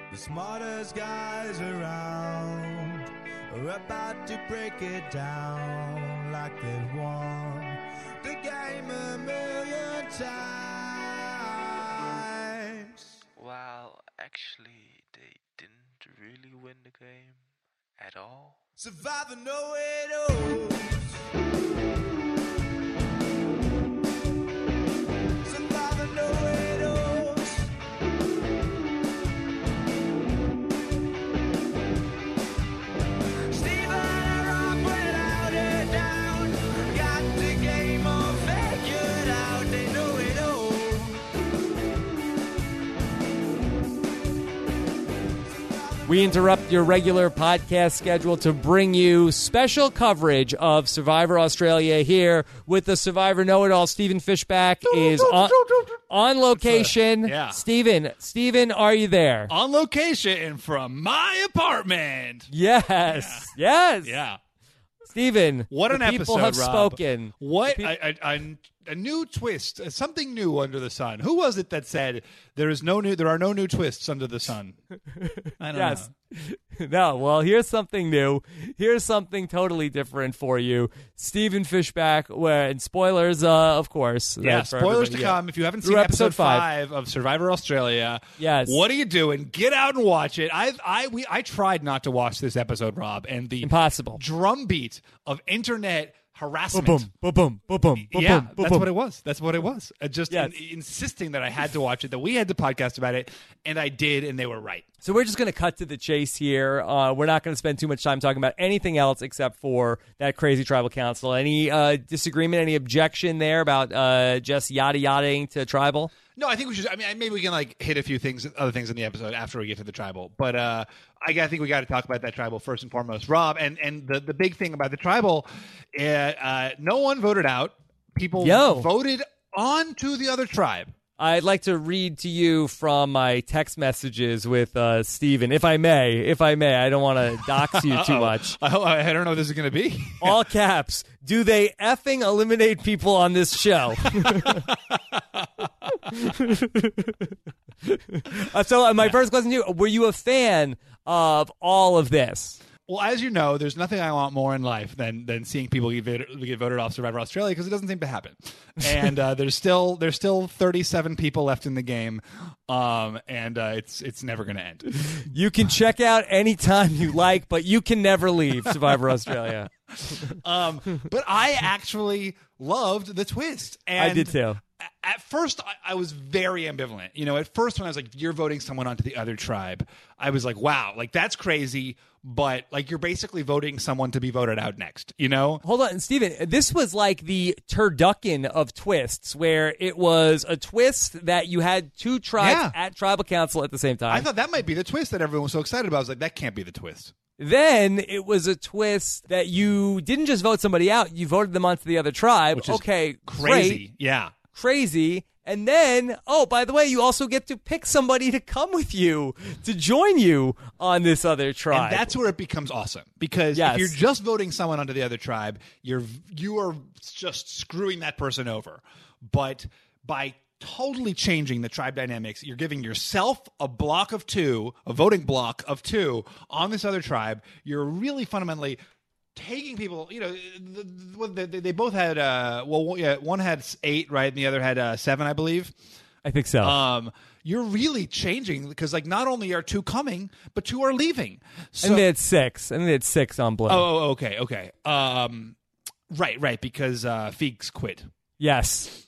The smartest guys around are about to break it down like they've won the game a million times. Well, actually, they didn't really win the game at all. Survivor know it all. Survivor know it all. We interrupt your regular podcast schedule to bring you special coverage of Survivor Australia here with the Survivor Know-It-All. Stephen Fishback is on location. Yeah. Stephen, are you there? On location from my apartment. Yes. Yes. Yeah. Stephen, What an the people episode, have Rob. spoken. What a new twist, something new under the sun. Who was it that said there are no new twists under the sun? I don't Yes. know. No, well, here's something new. Here's something totally different for you. Stephen Fishback, and spoilers, of course. Yeah, for spoilers to everybody. come. If you haven't Through seen episode episode 5 of Survivor Australia, Yes. what are you doing? Get out and watch it. I tried not to watch this episode, Rob, and the Impossible. drumbeat of internet harassment. Boom, boom, boom, boom, boom, boom, Yeah, boom, that's boom. what it was. That's what it was. Just Yes. insisting that I had to watch it, that we had to podcast about it, and I did, and they were right. So we're just going to cut to the chase here. We're not going to spend too much time talking about anything else except for that crazy tribal council. Any disagreement, any objection there about just yada-yadaing to tribal? No, I think we should. I mean, maybe we can hit a few other things in the episode after we get to the tribal. But I think we got to talk about that tribal first and foremost, Rob. And the big thing about the tribal, no one voted out. People voted on to the other tribe. I'd like to read to you from my text messages with Stephen, if I may. I don't want to dox you too much. I don't know what this is going to be. All caps. Do they effing eliminate people on this show? So my first question to you, were you a fan of all of this? Well, as you know, there's nothing I want more in life than seeing people get voted off Survivor Australia, because it doesn't seem to happen. And there's still 37 people left in the game, and it's never going to end. You can check out anytime you like, but you can never leave Survivor Australia. But I actually loved the twist. And I did too. At first, I was very ambivalent. You know, at first when I was like, you're voting someone onto the other tribe, I was like, wow, that's crazy. But you're basically voting someone to be voted out next, you know? Hold on, Steven. This was like the turducken of twists, where it was a twist that you had two tribes at tribal council at the same time. I thought that might be the twist that everyone was so excited about. I was like, that can't be the twist. Then it was a twist that you didn't just vote somebody out, you voted them onto the other tribe. Which is okay, crazy. Great, yeah. crazy. And then, oh, by the way, you also get to pick somebody to come with you, to join you on this other tribe. And that's where it becomes awesome. Because if you're just voting someone onto the other tribe, you are just screwing that person over. But by totally changing the tribe dynamics, you're giving yourself a voting block of 2 on this other tribe. You're really fundamentally taking people, you know, they both had, one had 8, right, and the other had 7, I believe. I think so. You're really changing, because not only are 2 coming, but 2 are leaving. So, and they had 6. And they had 6 on Blue. Oh, okay. Right, because Feeks quit. Yes.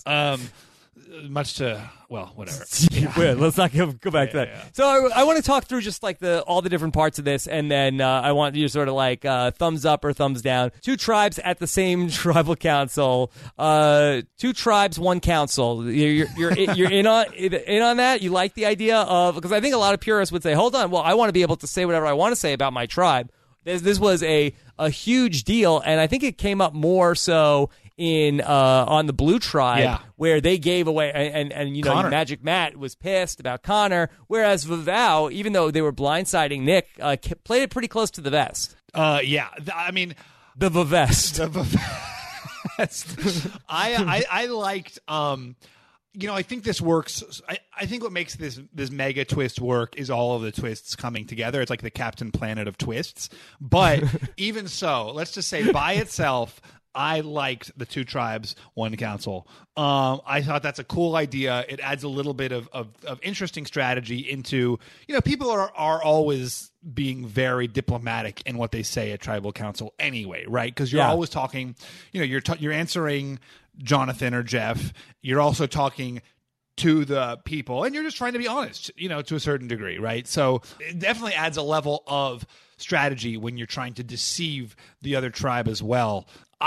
Much to, whatever. Weird. Let's not go back to that. Yeah. So I want to talk through just all the different parts of this, and then I want you to sort of thumbs up or thumbs down. 2 tribes at the same tribal council. 2 tribes, 1 council. You're in on that? You like the idea of, because I think a lot of purists would say, hold on, well, I want to be able to say whatever I want to say about my tribe. This was a huge deal, and I think it came up more so in on the Blue tribe, where they gave away, and you know, Connor. Magic Matt was pissed about Connor, whereas Vavau, even though they were blindsiding Nick, played it pretty close to the vest. I mean, the Vavest. I liked I think this works. I think what makes this mega twist work is all of the twists coming together. It's like the Captain Planet of twists. But even so, let's just say by itself, I liked the 2 tribes, 1 council. I thought that's a cool idea. It adds a little bit of interesting strategy into, people are always being very diplomatic in what they say at tribal council anyway, right? Because you're always talking, you're answering Jonathan or Jeff. You're also talking to the people, and you're just trying to be honest, to a certain degree, right? So it definitely adds a level of strategy when you're trying to deceive the other tribe as well.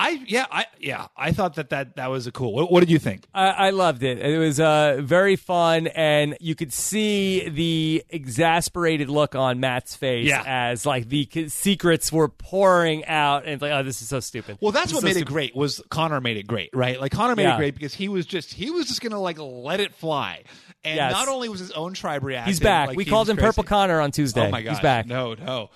I thought that was a cool. What did you think? I loved it. It was very fun, and you could see the exasperated look on Matt's face as like the secrets were pouring out, and it's like, oh, this is so stupid. Well, that's what made it great. Was Connor made it great, right? Like Connor made it great because he was just gonna like let it fly. And not only was his own tribe reacting, he's back. Like, we called him Purple Connor on Tuesday. Oh my gosh, he's back. No.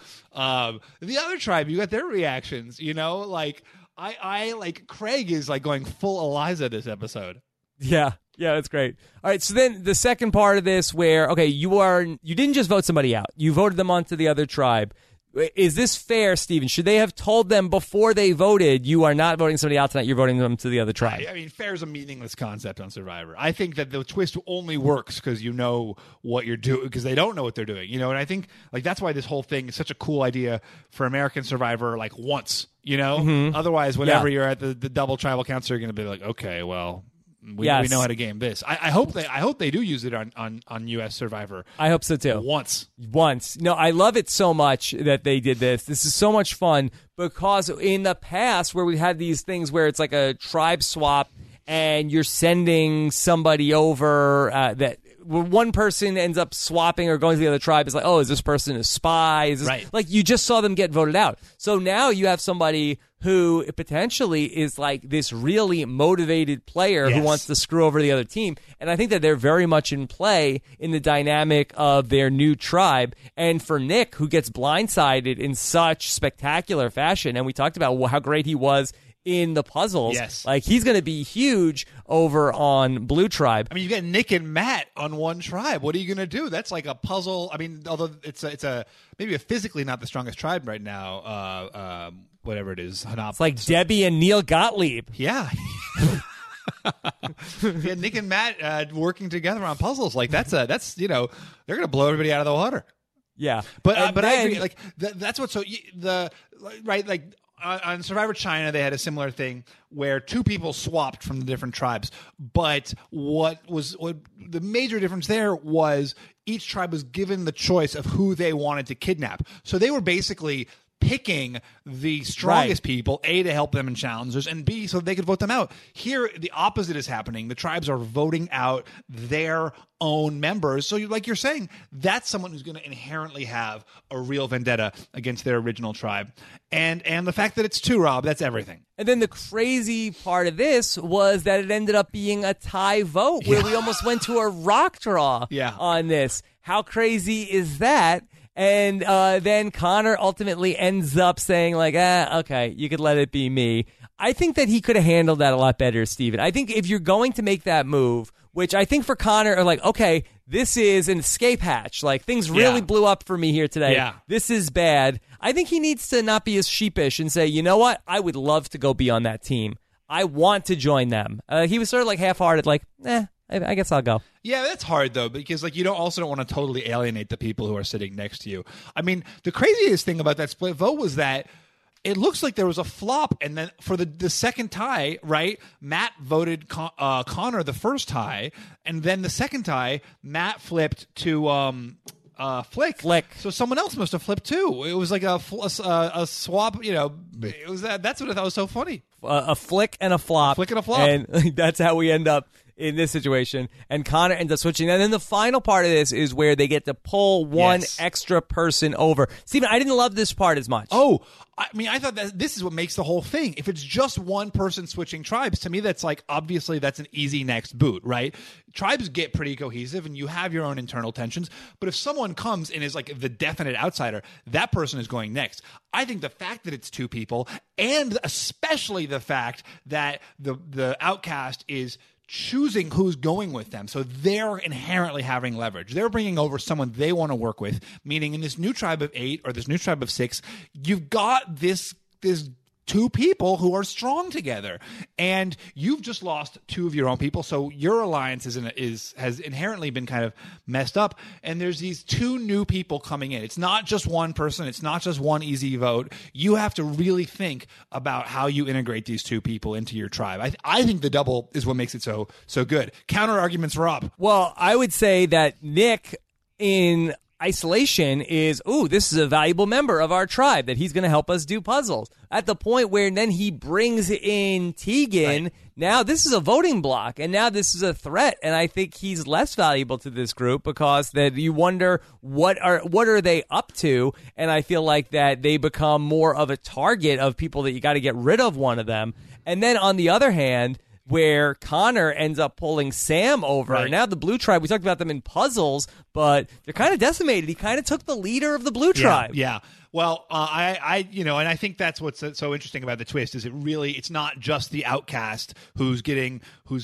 The other tribe, you got their reactions. Like. I like Craig is like going full Eliza this episode. Yeah, that's great. All right, so then the second part of this where, okay, you didn't just vote somebody out. You voted them onto the other tribe. Is this fair, Steven? Should they have told them before they voted, you are not voting somebody out tonight, you're voting them to the other tribe? I mean, fair is a meaningless concept on Survivor. I think that the twist only works because you know what you're doing, because they don't know what they're doing, and I think like that's why this whole thing is such a cool idea for American Survivor, like once, Otherwise, whenever you're at the double tribal council, you're going to be like, okay, well, we know how to game this. I hope they do use it on U.S. Survivor. I hope so too. Once. No, I love it so much that they did this. This is so much fun because in the past where we had these things where it's like a tribe swap and you're sending somebody over that one person ends up swapping or going to the other tribe, is like, oh, is this person a spy? Is this, right. Like you just saw them get voted out. So now you have somebody who potentially is like this really motivated player who wants to screw over the other team. And I think that they're very much in play in the dynamic of their new tribe. And for Nick, who gets blindsided in such spectacular fashion, and we talked about how great he was in the puzzles. Yes. Like he's going to be huge over on Blue Tribe. I mean, you got Nick and Matt on one tribe. What are you going to do? That's like a puzzle. I mean, although it's maybe a physically not the strongest tribe right now. Whatever it is. It's like Debbie and Neil Gottlieb. Yeah. Yeah, Nick and Matt working together on puzzles. Like that's they're going to blow everybody out of the water. Yeah. But I agree. Like that's what like on Survivor China, they had a similar thing where 2 people swapped from the different tribes. But what the major difference there was each tribe was given the choice of who they wanted to kidnap. So they were basically picking the strongest people, A, to help them in challenges, and B, so they could vote them out. Here, the opposite is happening. The tribes are voting out their own members. So like you're saying, that's someone who's going to inherently have a real vendetta against their original tribe. And the fact that it's 2, Rob, that's everything. And then the crazy part of this was that it ended up being a tie vote where we almost went to a rock draw on this. How crazy is that? And then Connor ultimately ends up saying, like, okay, you could let it be me. I think that he could have handled that a lot better, Steven. I think if you're going to make that move, which I think for Connor are like, okay, this is an escape hatch. Like, things really blew up for me here today. Yeah. This is bad. I think he needs to not be as sheepish and say, you know what? I would love to go be on that team. I want to join them. He was sort of like half-hearted, like, I guess I'll go. Yeah, that's hard, though, because like you don't want to totally alienate the people who are sitting next to you. I mean, the craziest thing about that split vote was that it looks like there was a flop, and then for the second tie, right, Matt voted Connor the first tie, and then the second tie, Matt flipped to Flick. So someone else must have flipped too. It was like a swap, it was that's what I thought was so funny. A flick and a flop. And that's how we end up in this situation. And Connor ends up switching. And then the final part of this is where they get to pull one extra person over. Steven, I didn't love this part as much. Oh, I mean, I thought that this is what makes the whole thing. If it's just one person switching tribes, to me, that's like, obviously that's an easy next boot, right? Tribes get pretty cohesive and you have your own internal tensions. But if someone comes and is like the definite outsider, that person is going next. I think the fact that it's two people, and especially the fact that the outcast is choosing who's going with them. So they're inherently having leverage. They're bringing over someone they want to work with, meaning in this new tribe of 8 or this new tribe of 6, you've got this two people who are strong together, and you've just lost 2 of your own people. So your alliance has inherently been kind of messed up. And there's these 2 new people coming in. It's not just one person. It's not just one easy vote. You have to really think about how you integrate these 2 people into your tribe. I think the double is what makes it so good. Counter arguments, Rob. Well, I would say that Nick in isolation is, this is a valuable member of our tribe that he's going to help us do puzzles. At the point where then he brings in Tegan, right. Now this is a voting block, and now this is a threat, and I think he's less valuable to this group because that you wonder what are they up to, and I feel like that they become more of a target of people that you got to get rid of one of them. And then on the other hand, where Connor ends up pulling Sam over. Right. Now the Blue Tribe, we talked about them in puzzles, but they're kind of decimated. He kind of took the leader of the Blue Tribe. Yeah. Well, and I think that's what's so interesting about the twist is it's not just the outcast who's getting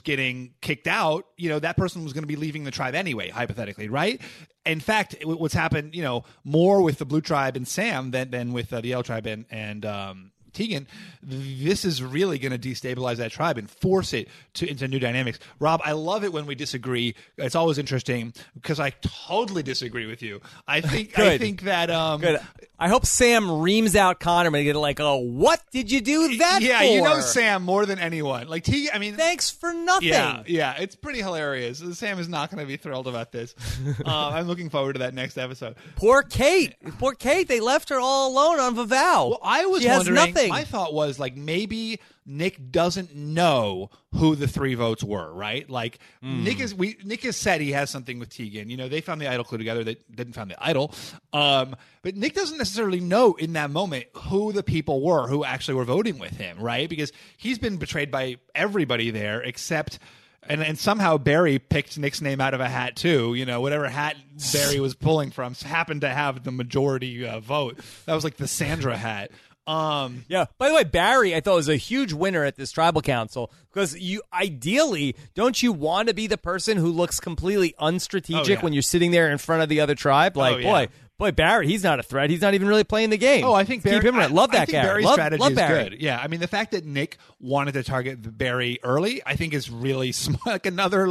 kicked out. That person was going to be leaving the tribe anyway, hypothetically, right? In fact, what's happened, more with the Blue Tribe and Sam than with the Yellow Tribe and Tegan, this is really going to destabilize that tribe and force it into new dynamics. Rob, I love it when we disagree. It's always interesting because I totally disagree with you. I think that Good. I hope Sam reams out Connor and get like, what did you do that for? Yeah, you know Sam more than anyone. Like Tegan, I mean, thanks for nothing. Yeah, it's pretty hilarious. Sam is not going to be thrilled about this. I'm looking forward to that next episode. Poor Kate. They left her all alone on Vavau. Well, I was wondering. My thought was like maybe Nick doesn't know who the 3 votes were, right? Like Nick has said he has something with Tegan. They found the idol clue together. They didn't find the idol. But Nick doesn't necessarily know in that moment who the people were who actually were voting with him, right? Because he's been betrayed by everybody there except and somehow Barry picked Nick's name out of a hat too. Whatever hat Barry was pulling from happened to have the majority vote. That was like the Sandra hat. Yeah. By the way, Barry, I thought was a huge winner at this tribal council because ideally, don't you want to be the person who looks completely unstrategic when you're sitting there in front of the other tribe? Like, boy, Barry, he's not a threat. He's not even really playing the game. Oh, I think Barry, keep him around. Love that guy. Barry's strategy is good. Yeah, I mean the fact that Nick wanted to target Barry early, I think is really smart. Like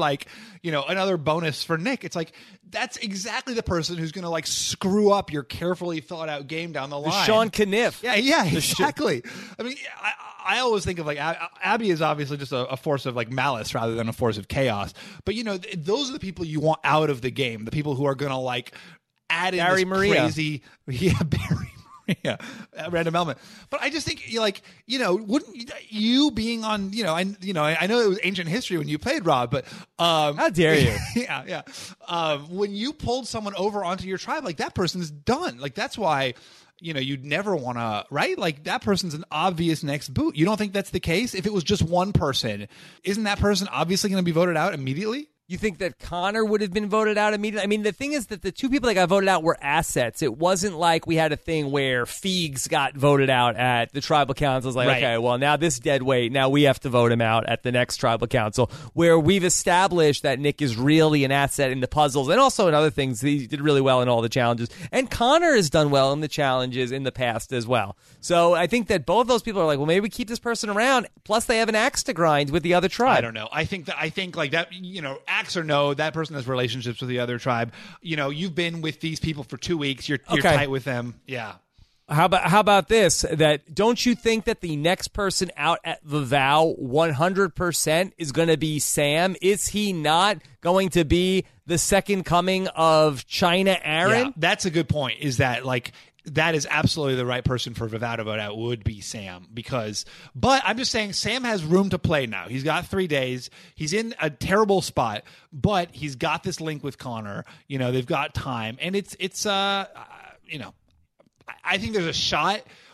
another bonus for Nick. It's like that's exactly the person who's going to screw up your carefully thought out game down the line. The Sean Kniff. Yeah, exactly. I mean, I always think of Abby is obviously just a force of malice rather than a force of chaos. But those are the people you want out of the game. The people who are going to add in Barry this Maria. Crazy, Barry Maria, random element. But I just think wouldn't you being on I know it was ancient history when you played Rob, but how dare you? yeah. When you pulled someone over onto your tribe, that person's done. That's why. You'd never want to, right? That person's an obvious next boot. You don't think that's the case? If it was just one person, isn't that person obviously going to be voted out immediately? You think that Connor would have been voted out immediately? I mean, the thing is that the 2 people that got voted out were assets. It wasn't like we had a thing where Feegs got voted out at the tribal council. It's like, right. Okay, well, now this dead weight, now we have to vote him out at the next tribal council, where we've established that Nick is really an asset in the puzzles and also in other things. He did really well in all the challenges. And Connor has done well in the challenges in the past as well. So I think that both those people are like, well, maybe we keep this person around. Plus, they have an axe to grind with the other tribe. I don't know. I think that, axe or no, that person has relationships with the other tribe. You've been with these people for 2 weeks. You're tight with them. Yeah. How about this? That don't you think that the next person out at Vavau 100% is going to be Sam? Is he not going to be the second coming of China Aaron? Yeah, that's a good point. Is that that is absolutely the right person for Vavau to vote out would be Sam but I'm just saying Sam has room to play now. He's got 3 days. He's in a terrible spot, but he's got this link with Connor. They've got time, and it's I think there's a shot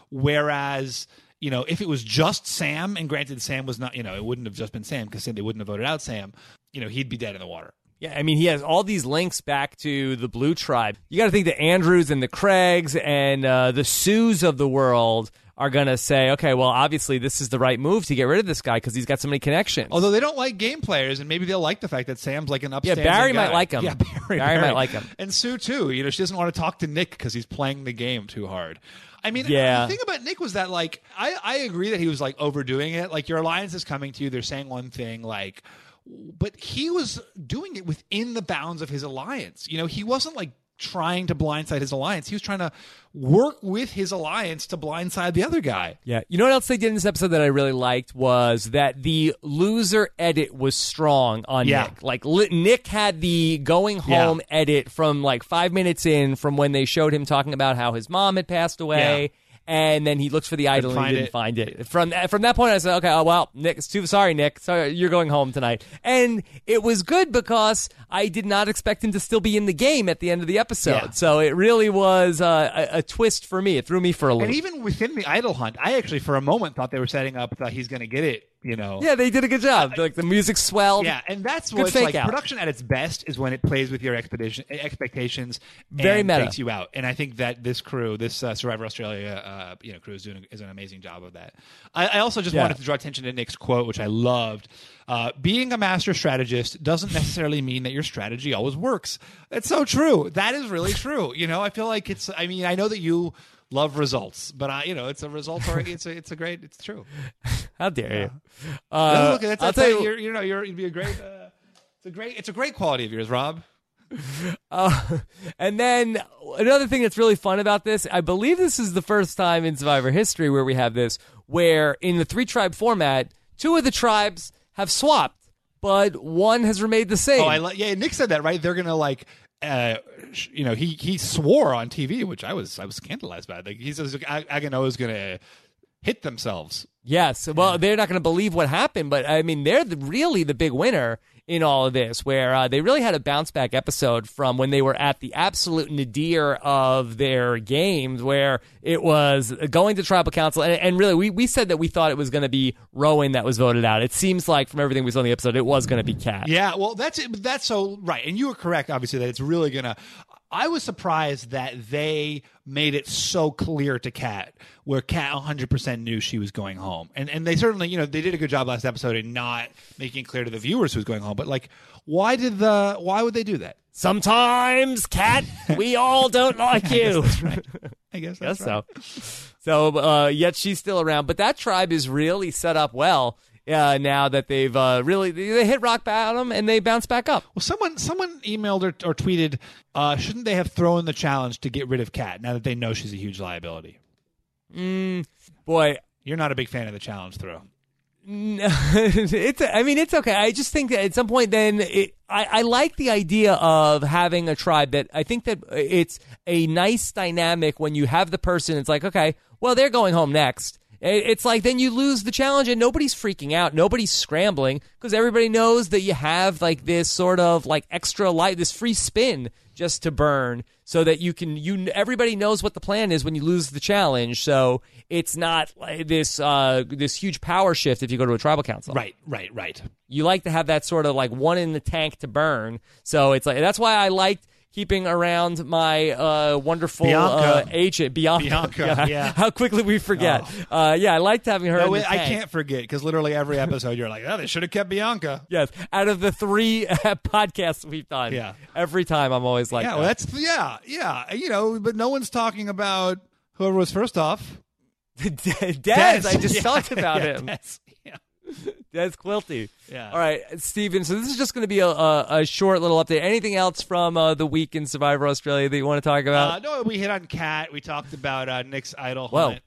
Whereas, if it was just Sam, and granted Sam was not, it wouldn't have just been Sam because they wouldn't have voted out Sam, he'd be dead in the water. Yeah, I mean, he has all these links back to the Blue Tribe. You got to think the Andrews and the Craigs and the Sues of the world are going to say, okay, well, obviously this is the right move to get rid of this guy because he's got so many connections. Although they don't like game players, and maybe they'll like the fact that Sam's like an upstanding Barry guy. might like him. Yeah, Barry might like him. And Sue, too. She doesn't want to talk to Nick because he's playing the game too hard. I mean, the thing about Nick was that, like, I agree that he was, like, overdoing it. Like, your alliance is coming to you. They're saying one thing, like, but he was doing it within the bounds of his alliance. He wasn't, like, trying to blindside his alliance. He was trying to work with his alliance to blindside the other guy. Yeah. You know what else they did in this episode that I really liked was that the loser edit was strong on Nick. Like, Nick had the going home edit from like 5 minutes in from when they showed him talking about how his mom had passed away. Yeah. And then he looked for the idol and he didn't find it. From that point, I said, okay, oh, well, Nick, sorry, Nick. Sorry, you're going home tonight. And it was good because I did not expect him to still be in the game at the end of the episode. Yeah. So it really was a twist for me. It threw me for a loop. And even within the idol hunt, I actually, for a moment, thought they were setting up that he's going to get it. Yeah, they did a good job. Like the music swelled. Yeah, and that's what's like production at its best is when it plays with your expectations Very and meta. takes you out. And I think that this crew, this Survivor Australia crew is an amazing job of that. I also just wanted to draw attention to Nick's quote, which I loved. Being a master strategist doesn't necessarily mean that your strategy always works. That's so true. That is really true. I feel like I know that you love results, but it's a result or it's true. How dare you? I'll tell you, you'd be a great. It's a great quality of yours, Rob. And then another thing that's really fun about this, I believe this is the first time in Survivor history where we have this, where in the 3-tribe format, 2 of the tribes have swapped, but one has remained the same. Nick said that, right? They're gonna like. He swore on TV, which I was scandalized by. Like, he says Agano is going to hit themselves. Yes, well, they're not going to believe what happened, but I mean, they're really the big winner in all of this, where they really had a bounce back episode from when they were at the absolute nadir of their games, where it was going to tribal council, and really we said that we thought it was going to be Rowan that was voted out. It seems like from everything we saw in the episode, it was going to be Kat. Yeah, well, that's so right, and you were correct, obviously, that it's really going to. I was surprised that they made it so clear to Kat, where Kat 100% knew she was going home. And they certainly, they did a good job last episode in not making clear to the viewers who was going home. But, like, why would they do that? Sometimes, Kat, we all don't like you. I guess that's right. So, yet she's still around. But that tribe is really set up well. Now that they've they hit rock bottom and they bounce back up. Well, someone emailed or tweeted, shouldn't they have thrown the challenge to get rid of Kat now that they know she's a huge liability? Boy, you're not a big fan of the challenge throw. It's okay. I just think that at some point, then I like the idea of having a tribe that I think that it's a nice dynamic when you have the person. It's like, okay, well, they're going home next. It's like then you lose the challenge and nobody's freaking out. Nobody's scrambling because everybody knows that you have like this sort of like extra light, this free spin just to burn so that everybody knows what the plan is when you lose the challenge. So it's not like this huge power shift if you go to a tribal council. Right. You like to have that sort of like one in the tank to burn. So it's like, that's why I liked keeping around my wonderful agent, Bianca. Yeah. How quickly we forget. I liked having her in the tank. I can't forget, because literally every episode you're like, oh, they should have kept Bianca. Yes. Out of the 3 podcasts we've done, every time I'm always like, but no one's talking about whoever was first off. Dez. I just talked about him. Dez. Yeah. Des Quilty. Yeah. All right, Steven, so this is just going to be a short little update. Anything else from the week in Survivor Australia that you want to talk about? No, we hit on Kat. We talked about Nick's idol hunt.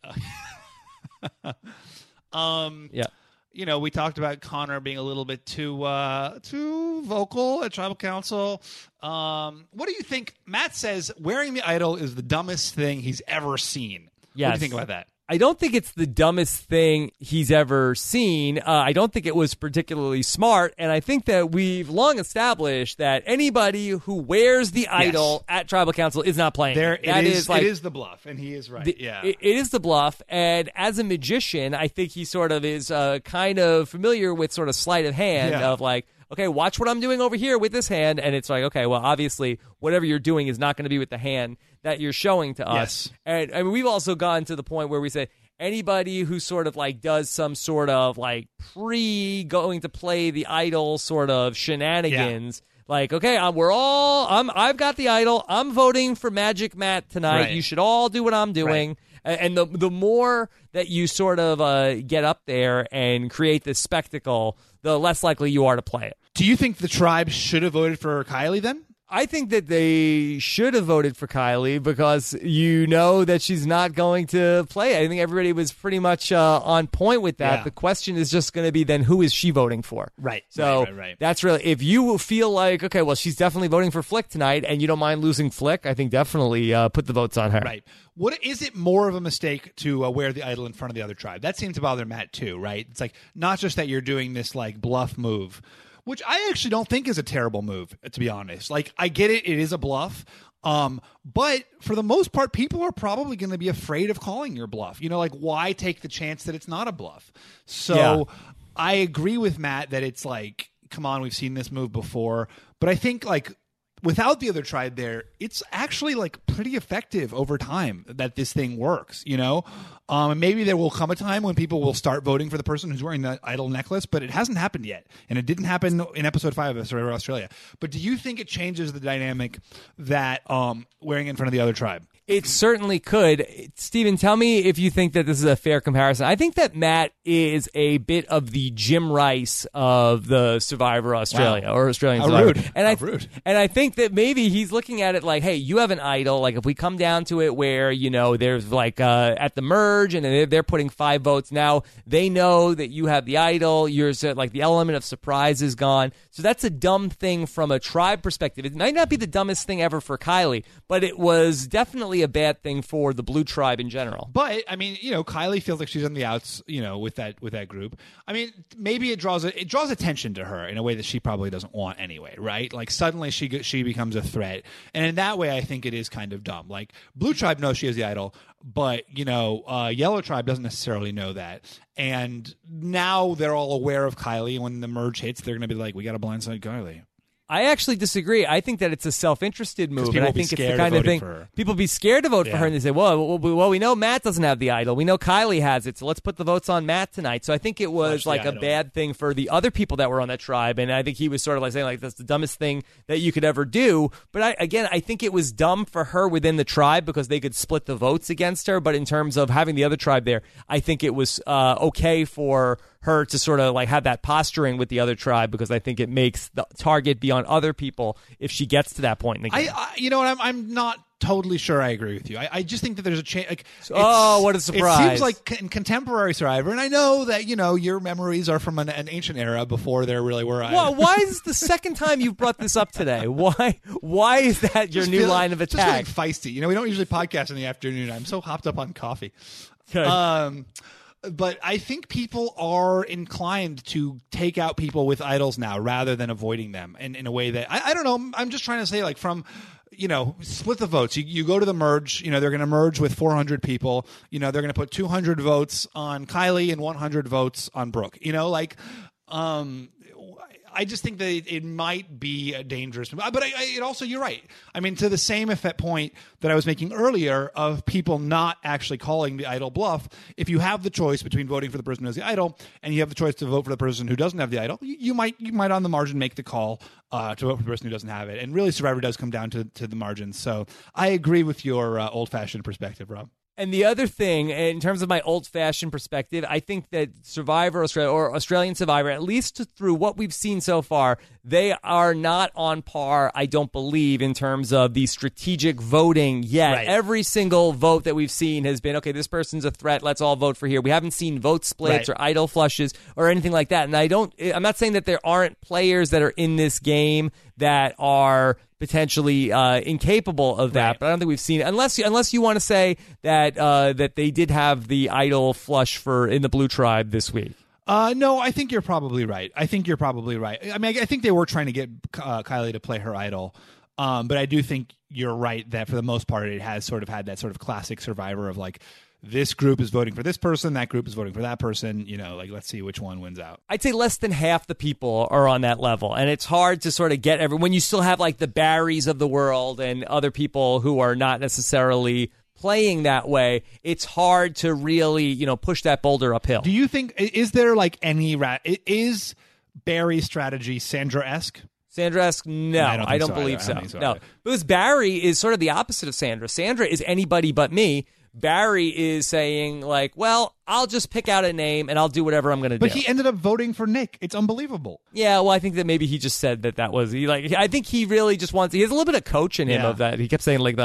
Yeah. We talked about Connor being a little bit too vocal at Tribal Council. What do you think? Matt says wearing the idol is the dumbest thing he's ever seen. Yes. What do you think about that? I don't think it's the dumbest thing he's ever seen. I don't think it was particularly smart. And I think that we've long established that anybody who wears the idol at Tribal Council is not playing. It is the bluff, and he is right. It is the bluff. And as a magician, I think he sort of is kind of familiar with sort of sleight of hand of like, okay, watch what I'm doing over here with this hand. And it's like, okay, well, obviously, whatever you're doing is not going to be with the hand that you're showing to us. Yes. And I mean, we've also gotten to the point where we say anybody who sort of like does some sort of like going to play the idol sort of shenanigans. Like, okay, I've got the idol. I'm voting for Magic Matt tonight. Right. You should all do what I'm doing. Right. And the more that you sort of get up there and create this spectacle, the less likely you are to play it. Do you think the tribe should have voted for Kylie then? I think that they should have voted for Kylie because you know that she's not going to play. I think everybody was pretty much on point with that. Yeah. The question is just going to be then who is she voting for? Right. So that's really, if you feel like, okay, well, she's definitely voting for Flick tonight and you don't mind losing Flick, I think definitely put the votes on her. Right. What is it more of a mistake to wear the idol in front of the other tribe? That seems to bother Matt too, right? It's like not just that you're doing this like bluff move, which I actually don't think is a terrible move, to be honest. Like, I get it. It is a bluff. But for the most part, people are probably going to be afraid of calling your bluff. You know, like, why take the chance that it's not a bluff? So I agree with Matt that it's like, come on, we've seen this move before. But I think, like, without the other tribe there, it's actually like pretty effective over time that this thing works, you know? And maybe there will come a time when people will start voting for the person who's wearing the idol necklace, but it hasn't happened yet. And it didn't happen in episode 5 of Survivor Australia. But do you think it changes the dynamic that wearing in front of the other tribe? It certainly could. Steven, tell me if you think that this is a fair comparison. I think that Matt is a bit of the Jim Rice of the Survivor Australia or Australian Survivor. Rude. And I think that maybe he's looking at it like, hey, you have an idol. Like if we come down to it where, you know, there's like at the merge and they're putting 5 votes. Now they know that you have the idol. You're like the element of surprise is gone. So that's a dumb thing from a tribe perspective. It might not be the dumbest thing ever for Kylie, but it was definitely a bad thing for the Blue Tribe in general. But I mean, you know, Kylie feels like she's on the outs, you know, with that group. I mean, maybe it draws attention to her in a way that she probably doesn't want anyway, right? Like suddenly she becomes a threat, and in that way, I think it is kind of dumb. Like Blue Tribe knows she has the idol, but you know, Yellow Tribe doesn't necessarily know that. And now they're all aware of Kylie. When the merge hits, they're going to be like, "We got to blindside Kylie." I actually disagree. I think that it's a self-interested move, and I think it's the kind of thing people be scared to vote for her, and they say, well, we know Matt doesn't have the idol. We know Kylie has it, so let's put the votes on Matt tonight. So I think it was like a bad thing for the other people that were on that tribe, and I think he was sort of like saying, like, that's the dumbest thing that you could ever do. But I think it was dumb for her within the tribe because they could split the votes against her, but in terms of having the other tribe there, I think it was okay for her to sort of like have that posturing with the other tribe because I think it makes the target be on other people if she gets to that point in the game. You know what? I'm not totally sure I agree with you. I just think that there's a change. Like, what a surprise. It seems like in contemporary Survivor, and I know that, you know, your memories are from an ancient era before there really were. Well, why is this the second time you've brought this up today? Why is that your new line of attack? Just feeling feisty. You know, we don't usually podcast in the afternoon. I'm so hopped up on coffee. Okay. But I think people are inclined to take out people with idols now rather than avoiding them in a way that I don't know. I'm just trying to say, like, from, you know, split the votes. You go to the merge, you know, they're going to merge with 400 people. You know, they're going to put 200 votes on Kylie and 100 votes on Brooke. You know, like, I just think that it might be a dangerous, but it also, you're right. I mean, to the same effect point that I was making earlier of people not actually calling the idol bluff, if you have the choice between voting for the person who has the idol and you have the choice to vote for the person who doesn't have the idol, you might on the margin make the call to vote for the person who doesn't have it. And really, Survivor does come down to the margins. So I agree with your old-fashioned perspective, Rob. And the other thing, in terms of my old-fashioned perspective, I think that Survivor Australia or Australian Survivor, at least through what we've seen so far, they are not on par, I don't believe, in terms of the strategic voting yet. Right. Every single vote that we've seen has been, okay, this person's a threat, let's all vote for here. We haven't seen vote splits or idol flushes or anything like that. And I'm not saying that there aren't players that are in this game that are potentially incapable of that. Right. But I don't think we've seen, unless you want to say that that they did have the idol flush in the Blue Tribe this week. No, I think you're probably right. I think I think they were trying to get Kylie to play her idol. But I do think you're right that for the most part, it has sort of had that sort of classic Survivor of like, this group is voting for this person, that group is voting for that person, like let's see which one wins out. I'd say less than half the people are on that level, and it's hard to sort of get when you still have like the Barrys of the world and other people who are not necessarily playing that way. It's hard to really, push that boulder uphill. Do you think, is there like is Barry's strategy Sandra-esque? Sandra-esque? No, I don't believe so. No, because Barry is sort of the opposite of Sandra. Sandra is anybody but me. Barry is saying, like, well, I'll just pick out a name and I'll do whatever I'm going to do. But he ended up voting for Nick. It's unbelievable. Yeah, well, I think that maybe he just said that was he. Like, I think he really just wants. He has a little bit of coach in him of that. He kept saying like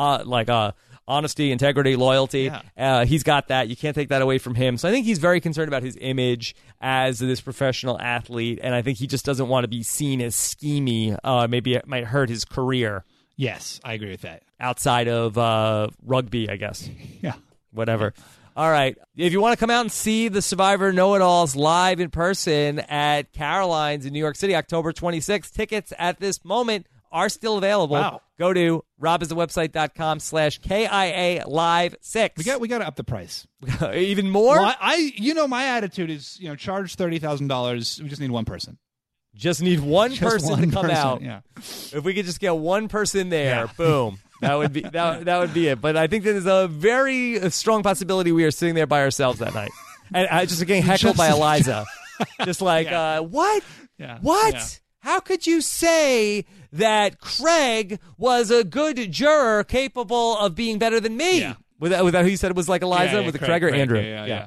honesty, integrity, loyalty. Yeah. He's got that. You can't take that away from him. So I think he's very concerned about his image as this professional athlete, and I think he just doesn't want to be seen as schemy. Maybe it might hurt his career. Yes, I agree with that. Outside of rugby, I guess. Yeah. Whatever. All right. If you want to come out and see the Survivor Know-It-Alls live in person at Caroline's in New York City, October 26th, tickets at this moment are still available. Wow. Go to robisthewebsite.com/KIA Live 6. We got to up the price. Even more? Well, my attitude is, charge $30,000. We just need one person. Just need one person to come out. Yeah. If we could just get one person there, boom. That would be that would be it. But I think there's a very strong possibility we are sitting there by ourselves that night. And just getting heckled by Eliza. Just like, what? Yeah. What? Yeah. How could you say that Craig was a good juror capable of being better than me? Yeah. Was that who you said it was like Eliza? Was it Craig or Andrew? Yeah.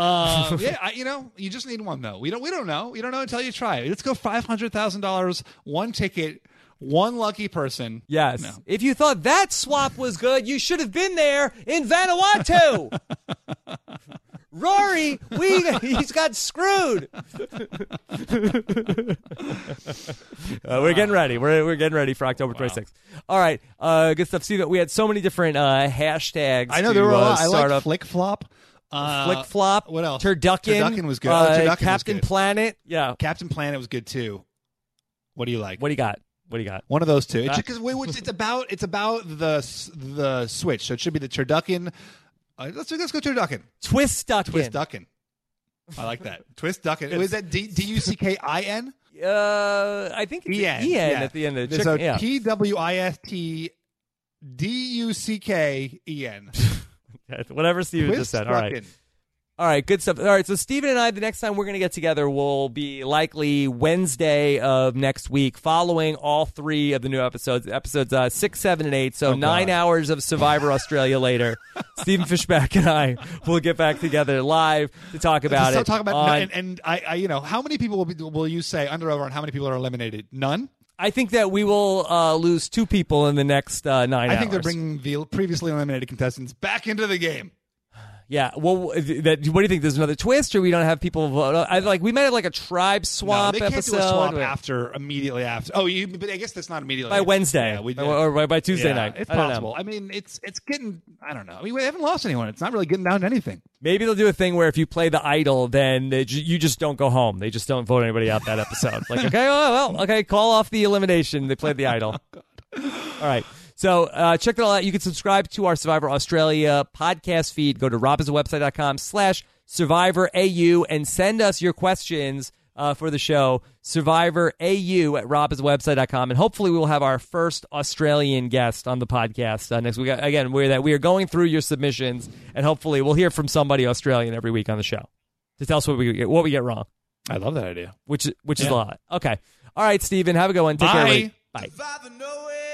You just need one though. We don't know. You don't know until you try it. Let's go $500,000, one ticket, one lucky person. Yes. No. If you thought that swap was good, you should have been there in Vanuatu. Rory, he's got screwed. We're getting ready. We're getting ready for October 26th. All right, good stuff. See that we had so many different hashtags. I know there were a lot. I like Flick Flop. What else? Turducken. Turducken was good. Turducken Captain was good. Planet. Yeah. Captain Planet was good too. What do you like? What do you got? One of those two. Because it's about the Switch. So it should be the Turducken. Let's go Turducken. Twist-ducken. I like that. Twist-ducken. Was that Duckin? I think it's En at the end of the chicken. So Twistducken. Whatever Steven just said. All right. All right, good stuff. All right, so Steven and I, the next time we're going to get together will be likely Wednesday of next week, following all three of the new episodes 6, 7, and 8. So 9 hours of Survivor Australia later. Steven Fishback and I will get back together live to talk about it. Talk about and I how many people will you say under over, and how many people are eliminated? None. I think that we will lose 2 people in the next 9 hours. I think they're bringing the previously eliminated contestants back into the game. Yeah, well, what do you think? There's another twist, or we don't have people vote? We might have like a tribe swap episode. They can't do a swap immediately after. Oh, but I guess that's not immediately by Wednesday, or by Tuesday night. It's possible. I mean, it's getting. I don't know. I mean, we haven't lost anyone. It's not really getting down to anything. Maybe they'll do a thing where if you play the idol, then you just don't go home. They just don't vote anybody out that episode. Like, okay, call off the elimination. They played the idol. Oh, God. All right. So check that all out. You can subscribe to our Survivor Australia podcast feed. Go to robiswebsite.com/SurvivorAU and send us your questions for the show. SurvivorAU at robiswebsite.com. And hopefully we will have our first Australian guest on the podcast next week. Again, we are going through your submissions, and hopefully we'll hear from somebody Australian every week on the show to tell us what we get wrong. I love that idea. Which is a lot. Okay. All right, Steven. Have a good one. Take care, everybody. Bye.